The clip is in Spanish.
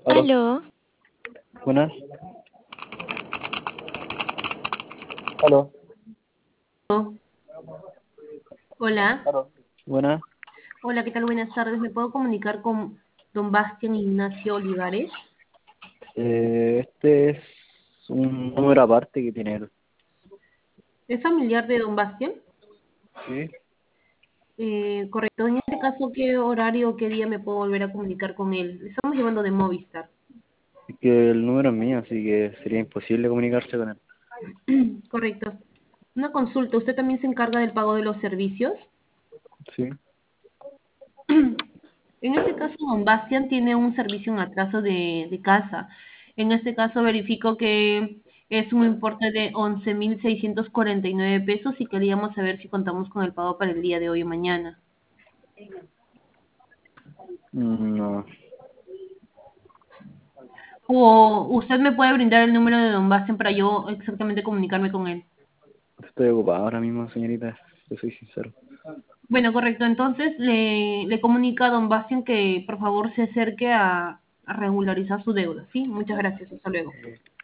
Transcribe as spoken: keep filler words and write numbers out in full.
Aló, Aló, buenas. Aló, Hola, aló. Buenas. hola, ¿qué tal? Buenas tardes. ¿Me puedo comunicar con don Bastián Ignacio Olivares? Eh, este es un número aparte que tiene él. ¿Es familiar de don Bastián? Sí. Eh, correcto. En este caso, ¿qué horario o qué día me puedo volver a comunicar con él? Le estamos llamando de Movistar. Es que el número es mío, así que sería imposible comunicarse con él. Correcto. Una consulta, ¿usted también se encarga del pago de los servicios? Sí. En este caso, don Bastián tiene un servicio en atraso de, de casa. En este caso, verifico que es un importe de once mil seiscientos cuarenta y nueve pesos y queríamos saber si contamos con el pago para el día de hoy o mañana. Mm, No, O usted me puede brindar el número de don Bastián para yo exactamente comunicarme con él. estoy ocupado ahora mismo, señorita. Yo soy sincero. Bueno, correcto. Entonces le, le comunica a don Bastián que por favor se acerque a, a regularizar su deuda. ¿Sí? Muchas gracias. Hasta luego.